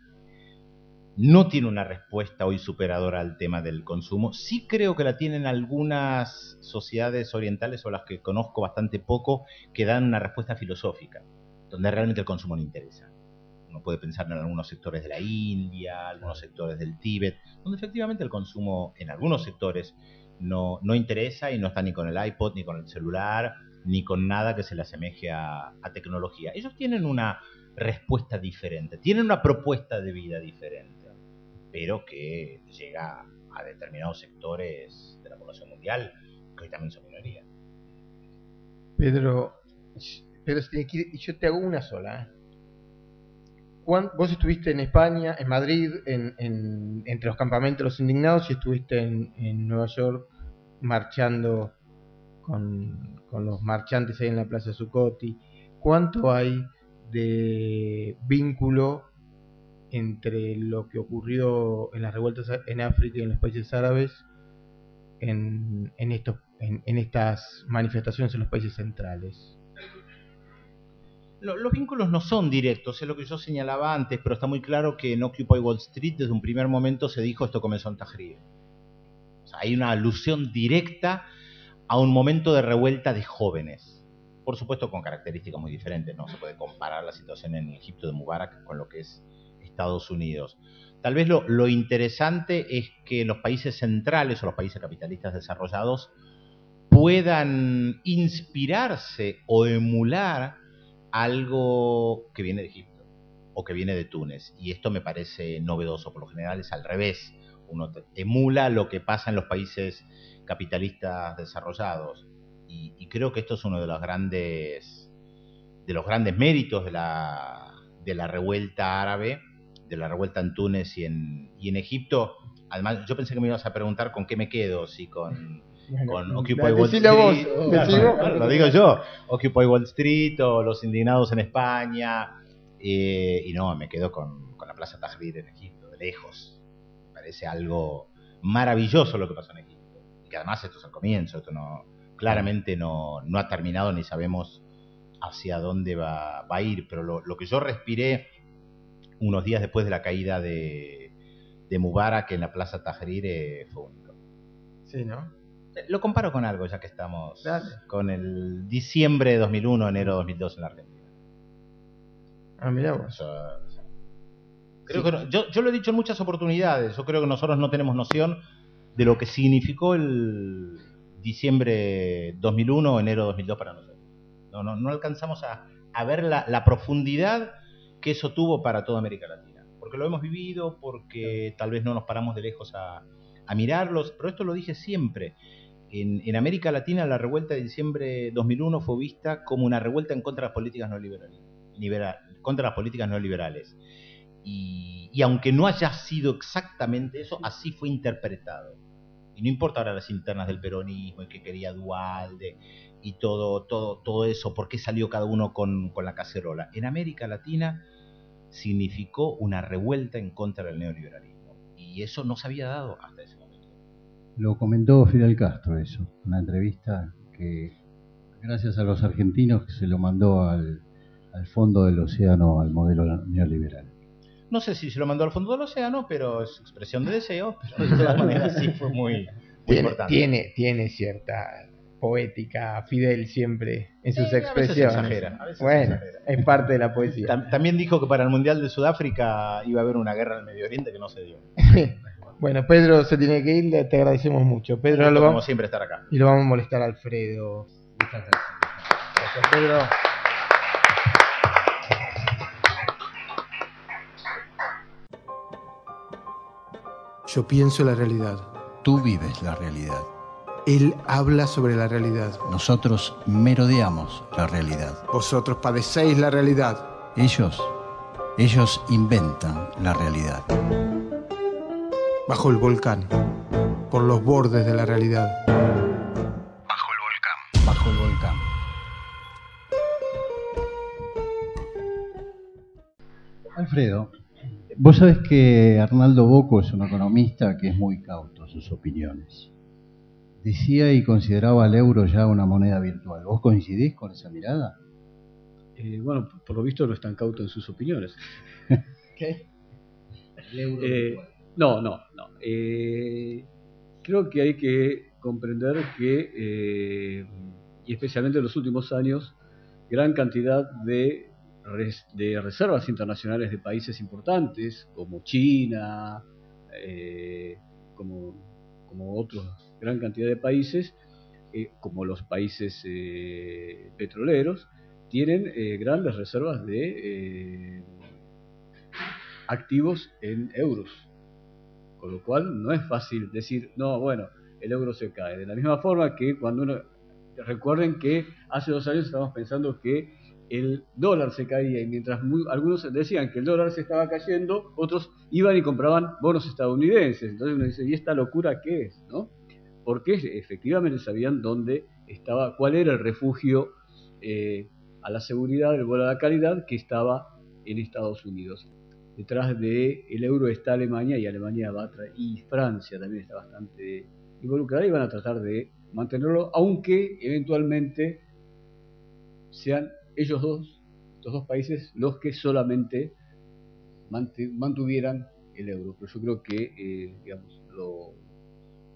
no tiene una respuesta hoy superadora al tema del consumo. Sí creo que la tienen algunas sociedades orientales, o las que conozco bastante poco, que dan una respuesta filosófica, donde realmente el consumo no interesa. Uno puede pensar en algunos sectores de la India, algunos sectores del Tíbet, donde efectivamente el consumo en algunos sectores no interesa y no está ni con el iPod, ni con el celular, ni con nada que se le asemeje a tecnología. Ellos tienen una respuesta diferente, tienen una propuesta de vida diferente, pero que llega a determinados sectores de la población mundial, que hoy también son minoría. Pedro, yo te hago una sola. Vos estuviste en España, en Madrid, entre los campamentos de los indignados, y estuviste en Nueva York marchando con los marchantes ahí en la Plaza Zuccotti. ¿Cuánto hay de vínculo entre lo que ocurrió en las revueltas en África y en los países árabes en estas manifestaciones en los países centrales? Los vínculos no son directos, es lo que yo señalaba antes, pero está muy claro que en Occupy Wall Street desde un primer momento se dijo esto comenzó en Tahrir. sea, hay una alusión directa a un momento de revuelta de jóvenes. Por supuesto con características muy diferentes, no se puede comparar la situación en Egipto de Mubarak con lo que es Estados Unidos. Tal vez lo interesante es que los países centrales o los países capitalistas desarrollados puedan inspirarse o emular algo que viene de Egipto o que viene de Túnez. Y esto me parece novedoso. Por lo general es al revés. Uno emula lo que pasa en los países capitalistas desarrollados. Y creo que esto es uno de los grandes méritos de la revuelta árabe, de la revuelta en Túnez y en Egipto. Además, yo pensé que me ibas a preguntar con qué me quedo, si con Occupy Wall Street. Lo digo yo, Occupy Wall Street o los indignados en España. Y no, me quedo con la Plaza Tahrir en Egipto, de lejos. Me parece algo maravilloso lo que pasó en Egipto. Y que además esto es el comienzo, esto claramente no ha terminado ni sabemos hacia dónde va a ir. Pero lo que yo respiré unos días después de la caída de Mubarak en la Plaza Tahrir fue único. Sí, ¿no? Lo comparo con algo, ya que estamos con el diciembre de 2001, enero de 2002 en la Argentina. Ah, mirá vos. Creo que yo lo he dicho en muchas oportunidades. Yo creo que nosotros no tenemos noción de lo que significó el diciembre 2001 o enero 2002 para nosotros. No alcanzamos a ver la profundidad que eso tuvo para toda América Latina. Porque lo hemos vivido, porque tal vez no nos paramos de lejos a mirarlos, pero esto lo dije siempre. En América Latina la revuelta de diciembre 2001 fue vista como una revuelta en contra de las políticas neoliberales. Y aunque no haya sido exactamente eso, así fue interpretado. Y no importa ahora las internas del peronismo y que quería Duhalde y todo eso, por qué salió cada uno con la cacerola. En América Latina significó una revuelta en contra del neoliberalismo. Y eso no se había dado hasta ese momento. Lo comentó Fidel Castro eso, una entrevista que gracias a los argentinos que se lo mandó al fondo del océano, al modelo neoliberal. No sé si se lo mandó al fondo del océano, pero es expresión de deseo, pero de todas maneras sí fue muy importante. Tiene cierta poética Fidel siempre en sus A expresiones. veces exagera. Es parte de la poesía. También dijo que para el Mundial de Sudáfrica iba a haber una guerra en el Medio Oriente que no se dio. Bueno, Pedro se tiene que ir, te agradecemos mucho. Pedro, como siempre estar acá. Y lo vamos a molestar a Alfredo. Gracias, Pedro. Yo pienso la realidad. Tú vives la realidad. Él habla sobre la realidad. Nosotros merodeamos la realidad. Vosotros padecéis la realidad. Ellos inventan la realidad. Bajo el volcán, por los bordes de la realidad. Bajo el volcán. Alfredo, vos sabés que Arnaldo Bocco es un economista que es muy cauto en sus opiniones. Decía y consideraba al euro ya una moneda virtual. ¿Vos coincidís con esa mirada? Bueno, por lo visto no es tan cauto en sus opiniones. ¿Qué? El euro No. Creo que hay que comprender que, y especialmente en los últimos años, gran cantidad de reservas internacionales de países importantes, como China, como otros, gran cantidad de países, como los países petroleros, tienen grandes reservas de activos en euros. Con lo cual no es fácil decir, no, bueno, el euro se cae. De la misma forma que recuerden que hace 2 años estábamos pensando que el dólar se caía y mientras algunos decían que el dólar se estaba cayendo, otros iban y compraban bonos estadounidenses. Entonces uno dice, ¿y esta locura qué es? ¿No? Porque efectivamente sabían dónde estaba, cuál era el refugio a la seguridad, el vuelo a la calidad que estaba en Estados Unidos. Detrás del euro está Alemania y Alemania y Francia también está bastante involucrada y van a tratar de mantenerlo, aunque eventualmente sean estos dos países los que solamente mantuvieran el euro. Pero yo creo que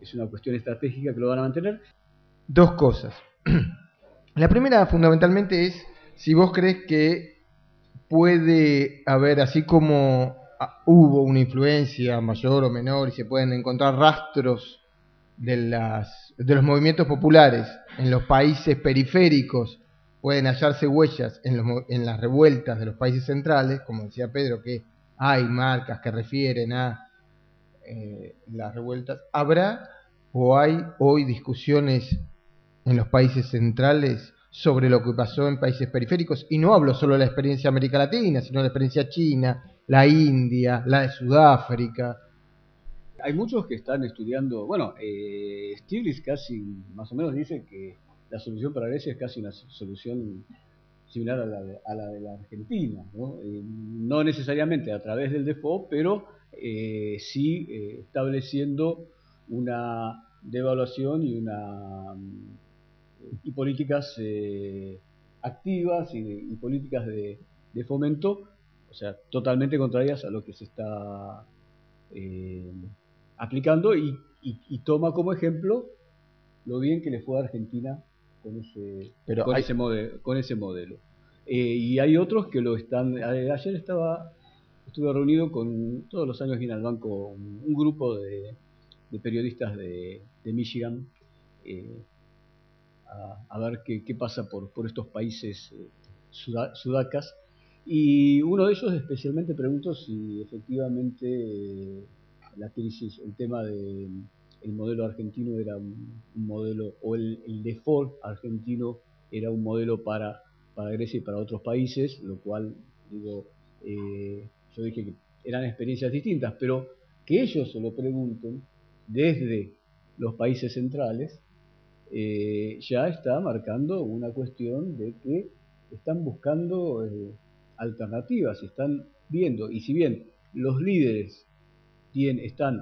es una cuestión estratégica que lo van a mantener. Dos cosas. La primera, fundamentalmente, es si vos crees que puede haber, así como hubo una influencia mayor o menor y se pueden encontrar rastros de los movimientos populares en los países periféricos, pueden hallarse huellas en las revueltas de los países centrales, como decía Pedro, que hay marcas que refieren a las revueltas. ¿Habrá o hay hoy discusiones en los países centrales sobre lo que pasó en países periféricos? Y no hablo solo de la experiencia de América Latina, sino de la experiencia china, la India, la de Sudáfrica. Hay muchos que están estudiando, bueno, Stiglitz casi más o menos dice que la solución para Grecia es casi una solución similar a la de la Argentina, ¿no? No necesariamente a través del default, pero sí estableciendo una devaluación y políticas activas y políticas de fomento, o sea, totalmente contrarias a lo que se está aplicando y toma como ejemplo lo bien que le fue a Argentina con ese modelo. Y hay otros que lo están. Ayer estuve reunido con, todos los años viene al banco un grupo de periodistas de Michigan a ver qué pasa por estos países sudacas. Y uno de ellos especialmente preguntó si efectivamente la crisis, el tema del modelo argentino era un modelo, o el default argentino era un modelo para Grecia y para otros países, lo cual, digo, yo dije que eran experiencias distintas, pero que ellos se lo pregunten desde los países centrales, ya está marcando una cuestión de que están buscando alternativas, están viendo, y si bien los líderes están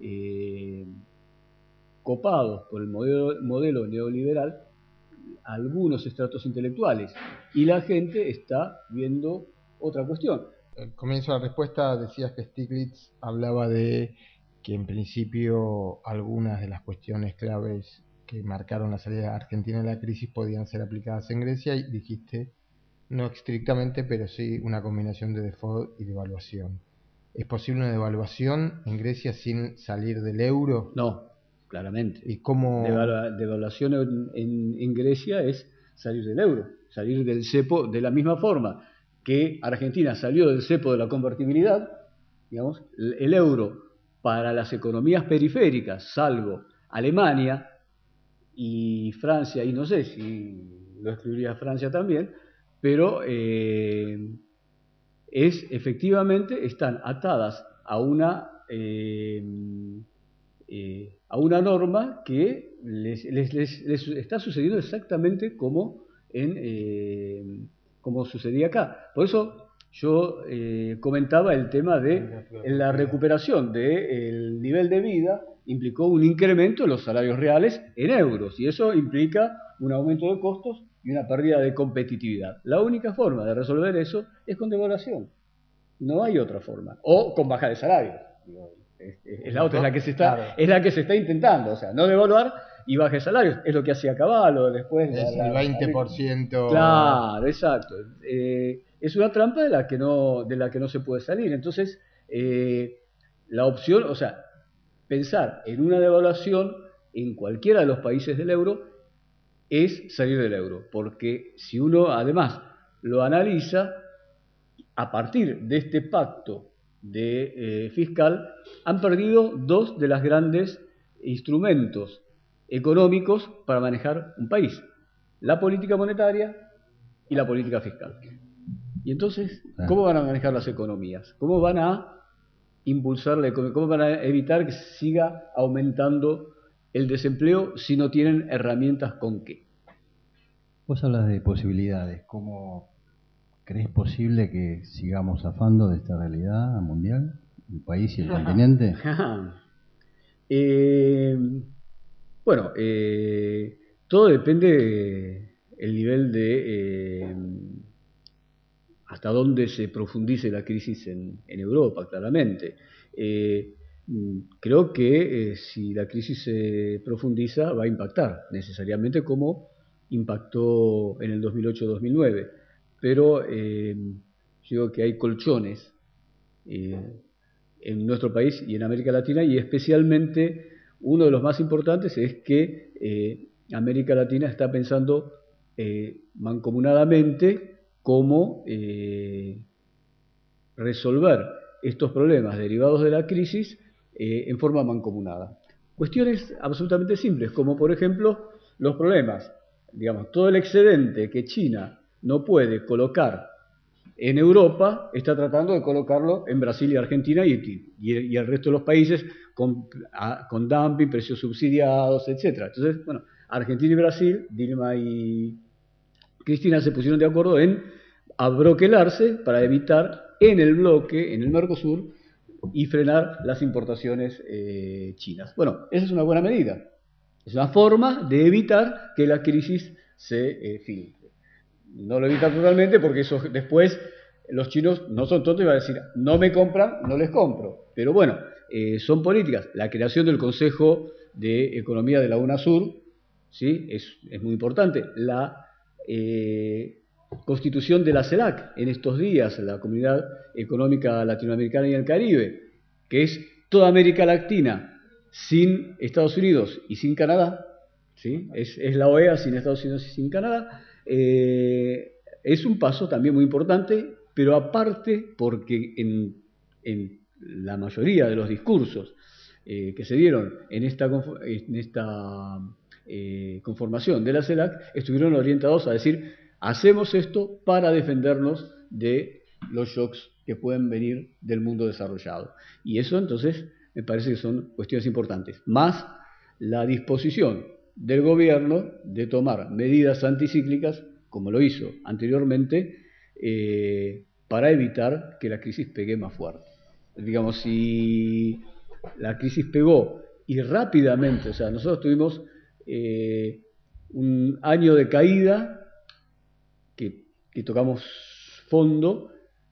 copados por el modelo neoliberal, algunos estratos intelectuales y la gente está viendo otra cuestión. Al comienzo de la respuesta decías que Stiglitz hablaba de que en principio algunas de las cuestiones claves que marcaron la salida argentina de la crisis podían ser aplicadas en Grecia, y dijiste no estrictamente, pero sí una combinación de default y devaluación. ¿Es posible una devaluación en Grecia sin salir del euro? No, claramente. ¿Y cómo? Devaluación en Grecia es salir del euro, salir del cepo, de la misma forma que Argentina salió del cepo de la convertibilidad. Digamos, el euro para las economías periféricas, salvo Alemania y Francia, y no sé si lo excluiría Francia también, pero efectivamente están atadas a una norma que les está sucediendo exactamente como sucedía acá. Por eso yo comentaba el tema de la recuperación del nivel de vida, implicó un incremento de los salarios reales en euros, y eso implica un aumento de costos y una pérdida de competitividad. La única forma de resolver eso es con devaluación. No hay otra forma. O con baja de salarios. Es la otra, es la que se está intentando. O sea, no devaluar y baja de salarios. Es lo que hacía Cavallo después. Es el 20%. Claro, exacto. Es una trampa de la que no se puede salir. Entonces, la opción, o sea, pensar en una devaluación en cualquiera de los países del euro es salir del euro, porque si uno además lo analiza, a partir de este pacto fiscal han perdido dos de los grandes instrumentos económicos para manejar un país: la política monetaria y la política fiscal. Y entonces, ¿cómo van a manejar las economías? ¿Cómo van a impulsar la economía? ¿Cómo van a evitar que siga aumentando el desempleo si no tienen herramientas con qué? Vos hablas de posibilidades. ¿Cómo crees posible que sigamos zafando de esta realidad mundial, el país y el continente? Bueno, todo depende del nivel de hasta dónde se profundice la crisis en Europa, claramente. creo que si la crisis se profundiza va a impactar necesariamente como impactó en el 2008-2009. Pero yo digo que hay colchones en nuestro país y en América Latina, y especialmente uno de los más importantes es que América Latina está pensando mancomunadamente cómo resolver estos problemas derivados de la crisis en forma mancomunada. Cuestiones absolutamente simples, como por ejemplo los problemas, digamos, todo el excedente que China no puede colocar en Europa, está tratando de colocarlo en Brasil y Argentina y el resto de los países con dumping, precios subsidiados, etc. Entonces, bueno, Argentina y Brasil, Dilma y Cristina se pusieron de acuerdo en abroquelarse para evitar en el bloque, en el Mercosur, y frenar las importaciones chinas. Bueno, esa es una buena medida. Es una forma de evitar que la crisis se filtre. No lo evita totalmente porque eso después los chinos no son tontos y van a decir, no me compran, no les compro. Pero bueno, son políticas. La creación del Consejo de Economía de la UNASUR, ¿sí? es muy importante. La constitución de la CELAC en estos días, la Comunidad Económica Latinoamericana y el Caribe, que es toda América Latina sin Estados Unidos y sin Canadá, ¿sí? es la OEA sin Estados Unidos y sin Canadá, es un paso también muy importante, pero aparte porque en la mayoría de los discursos que se dieron en esta conformación de la CELAC estuvieron orientados a decir, hacemos esto para defendernos de los shocks que pueden venir del mundo desarrollado. Y eso entonces me parece que son cuestiones importantes, más la disposición del gobierno de tomar medidas anticíclicas, como lo hizo anteriormente, para evitar que la crisis pegue más fuerte. Digamos, si la crisis pegó y rápidamente, o sea, nosotros tuvimos un año de caída que tocamos fondo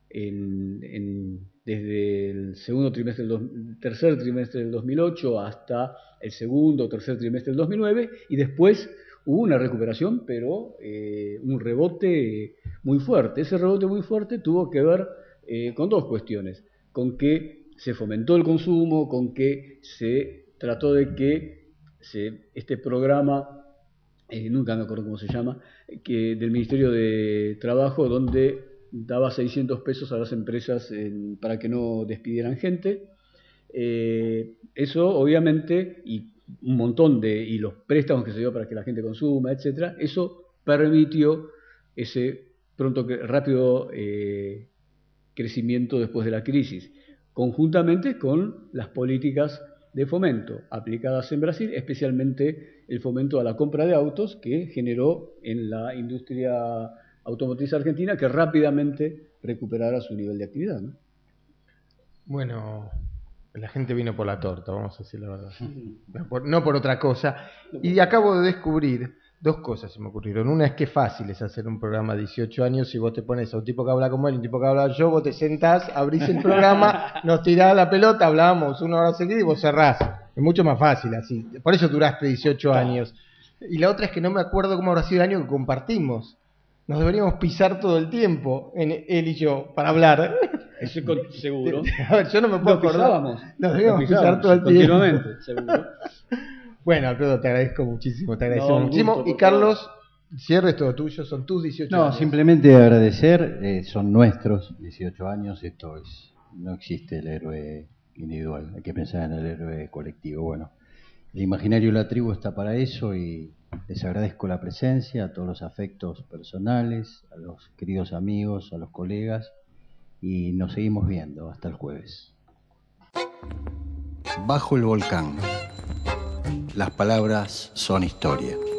desde el tercer trimestre del 2008 hasta el segundo o tercer trimestre del 2009, y después hubo una recuperación, pero un rebote muy fuerte. Ese rebote muy fuerte tuvo que ver con dos cuestiones: con que se fomentó el consumo, con que se trató de que este programa, nunca me acuerdo cómo se llama, del Ministerio de Trabajo, donde daba 600 pesos a las empresas para que no despidieran gente. Eso obviamente, y un montón y los préstamos que se dio para que la gente consuma, etcétera, eso permitió ese rápido crecimiento después de la crisis, conjuntamente con las políticas de fomento aplicadas en Brasil, especialmente el fomento a la compra de autos que generó en la industria automotriz argentina que rápidamente recuperara su nivel de actividad, ¿no? Bueno, la gente vino por la torta, vamos a decir la verdad. No por otra cosa. Y acabo de descubrir dos cosas, se me ocurrieron. Una es que fácil es hacer un programa de 18 años si vos te pones a un tipo que habla como él y un tipo que habla yo, vos te sentás, abrís el programa, nos tirás la pelota, hablábamos 1 hora seguida y vos cerrás. Es mucho más fácil así. Por eso duraste 18 años. Y la otra es que no me acuerdo cómo habrá sido el año que compartimos. Nos deberíamos pisar todo el tiempo, él y yo, para hablar. Eso seguro. A ver, yo no me puedo acordar. Nos deberíamos pisar todo el tiempo. Continuamente, seguro. Bueno, Alfredo, te agradezco muchísimo, muchísimo. Y Carlos, cierre, es todo tuyo, son tus 18 años. No, simplemente agradecer, son nuestros 18 años, no existe el héroe individual, hay que pensar en el héroe colectivo. Bueno, el imaginario de la tribu está para eso y les agradezco la presencia, a todos los afectos personales, a los queridos amigos, a los colegas, y nos seguimos viendo hasta el jueves. Bajo el volcán. Las palabras son historia.